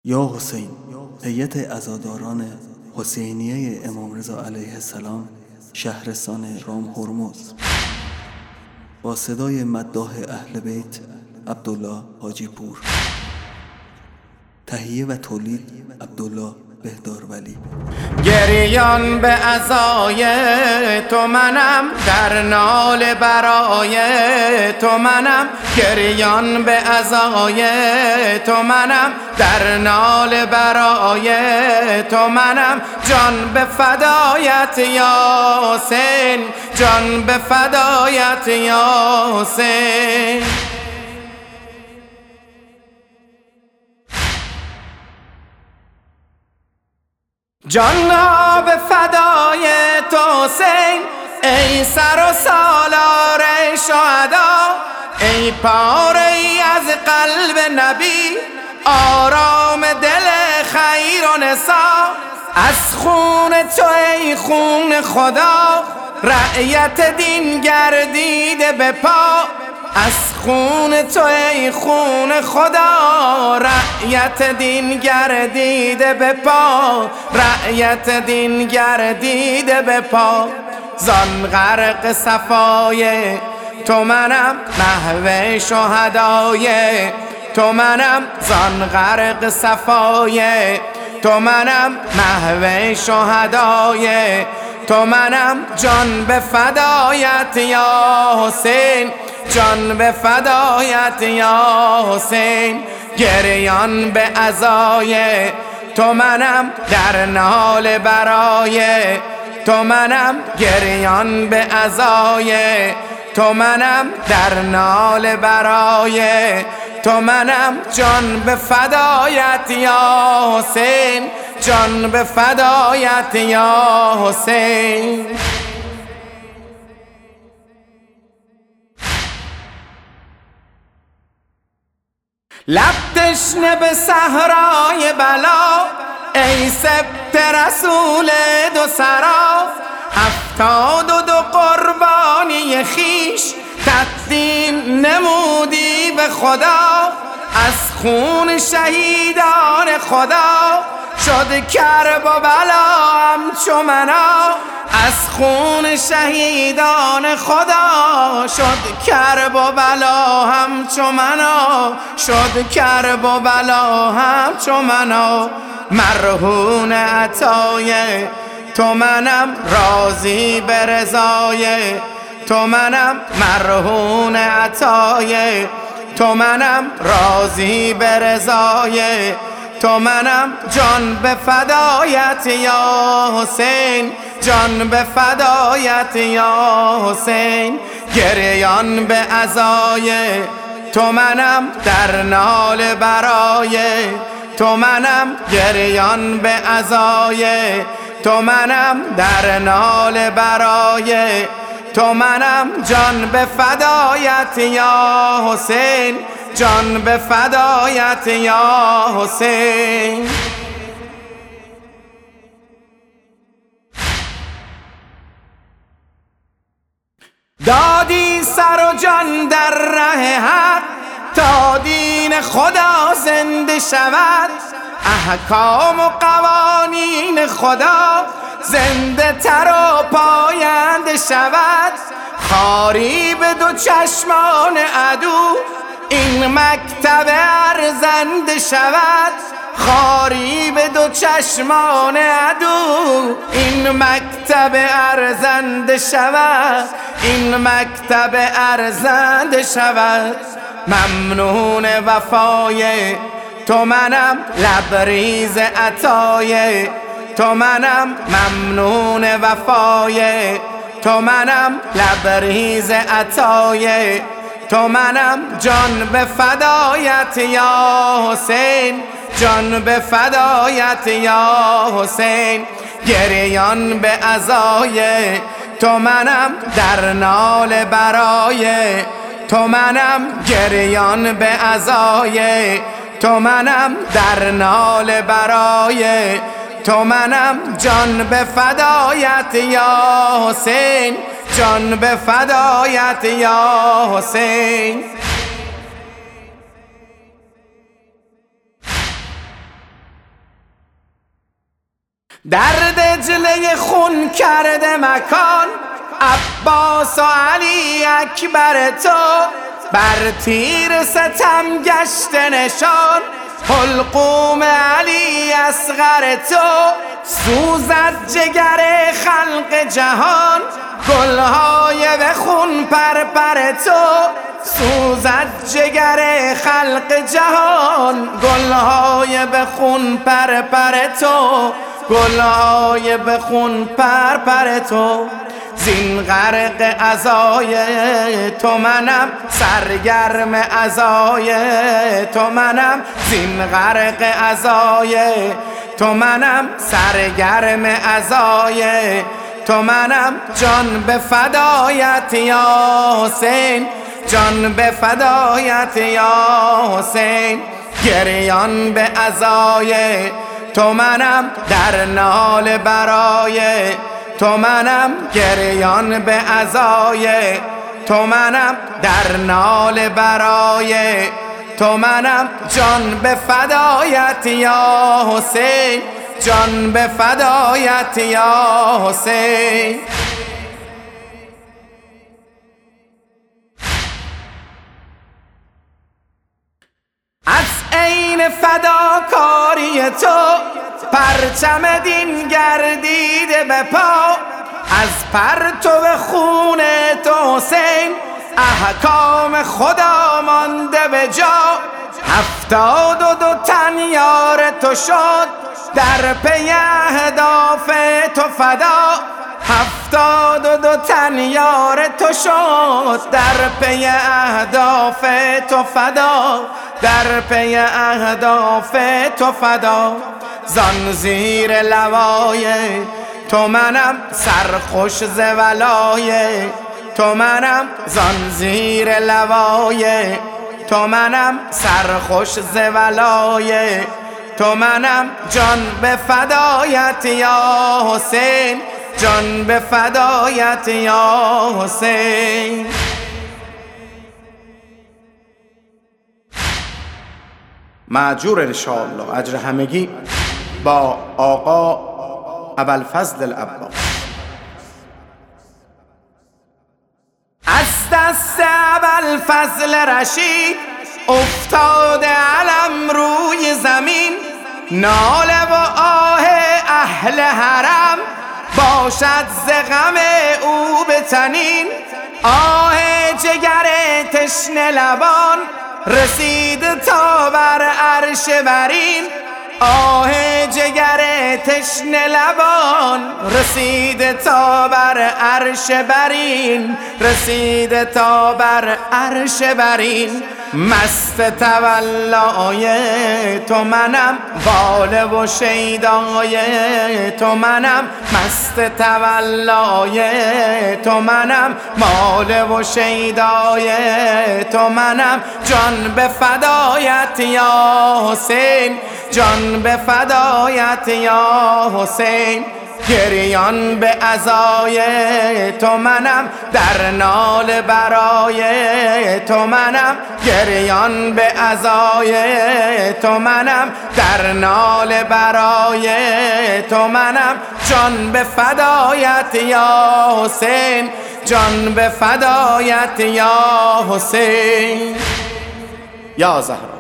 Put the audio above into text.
یا حسین، هیئت عزاداران حسینیه امام رضا علیه السلام شهرستان رام هرمز با صدای مداح اهل بیت عبدالله حاجی پور. تهیه و تولید عبدالله بهدارولی. گریان به عزای تو منم، در ناله برای تو منم. گریان به عزای تو منم، در ناله برای تو منم. جان به فدایت یا حسین، جان به فدایت یا حسین. جان ها به فدای تو حسین، ای سر و سالار شهدا، ای پاره ای از قلب نبی، آرام دل خیر و نسا. از خون تو ای خون خدا، رعیت دین گردیده به پا. از خون تو ای خون خدا، رعیت دین گردیده به پا، رعیت دین گردیده به پا. زان غرق صفای تو منم، محو شهدای تو منم. زان غرق صفای تو منم، محو شهدای تو منم. جان به فدایت یا حسین، جان به فدایت یا حسین. گریان به عزای تو منم، در ناله برای تو منم. گریان به عزای تو منم، در ناله برای تو منم. جان به فدایت یا حسین، جان به فدایت یا حسین. لب تشنه به صحرای بلا، ای سبط رسول دو سرا. 72 قربانی خیش تقدیم نمودی به خدا. از خون شهیدان خدا شد کرب و بلا همچو منا. از خون شهیدان خدا شد کرب و بلا همچو منا، شد کرب و بلا همچو منا. مرهون عطای تو منم، راضی به رضای تو منم. مرهون عطای تو منم، راضی به رضای تو منم. جان به فدایت یا حسین، جان به فدایت یا حسین. گریان به عزای تو منم، در ناله برای تو منم. گریان به عزای تو منم، در ناله برای تو منم. جان به فدایت یا حسین، جان به فدایت یا حسین. دادی سر و جان در ره حق، تا دین خدا زنده شود. احکام و قوانین خدا زنده تر و پاینده شود. خاری به دو چشمان عدو، این مکتب ارزنده شود. خاری به دو چشمان عدو، این مکتب ارزنده شود، این مکتب ارزنده شود. ممنون وفای تو منم، لبریز عطای تو منم. ممنون وفای تو منم، لبریز عطای تو منم. جان به فدایت یا حسین، جان به فدایت یا حسین. گریان به عزای تو منم، در ناله برای تو منم. گریان به عزای تو منم، در ناله برای تو منم. جان به فدایت یا حسین، جان به فدایت یا حسین. در دجله خون کرده مکان، عباس و علی اکبر تو بر تیر ستم گشته نشان. حلقوم علی اصغر تو سوزد جگر خلق جهان. گلهای به خون پرپر تو سوزد جگر خلق جهان. گلهای به خون پرپر تو، گلهای به خون پرپر تو. زین غرق عزای تو منم، سرگرم عزای تو منم. زین غرق عزای تو منم، سرگرم عزای تو منم. جان به فدایت یا حسین، جان به فدایت یا حسین. گریان به عزای تو منم، در نال برای تو منم. گریان به عزای تو منم، در نال برای تو منم. جان به فدایت یا حسین، جان به فدایت یا حسین. از عین فداکاری تو پرچم دین گردیده به پا. از پرتو خون تو حسین احکام خدا مانده به جا. 72 تن یار تو شد در پی اهداف تو فدا. 72 تن یار تو شد در پی اهداف تو فدا، در پی اهداف تو فدا. زان زیر لوای تو منم، سرخوش ز ولای تو منم. زان زیر لوای تو منم، سرخوش ز ولای تو منم. جان به فدایت یا حسین، جان به فدایت یا حسین. مأجور انشاءالله. اجر همگی با آقا ابوالفضل العباس. از دست ابوالفضل رشید افتاده علم روی زمین. ناله و آه اهل حرم باشد ز غم او به تنین. آه جگر تشنه لبان رسید تا بر عرش برین. آه جگر تشنه لبان رسید تا بر عرش برین، رسید تا بر عرش برین. مست تولای تو منم، واله و شیدای تو منم. مست تولای تو منم، ماله و شیدای تو منم. جان به فدایت یا حسین، جان به فدایت یا حسین. گریان به عزای تو منم، در نال برای تو منم. گریان به عزای تو منم، در نال برای تو منم. جان به فدایت یا حسین، جان به فدایت یا حسین. یا زهرا.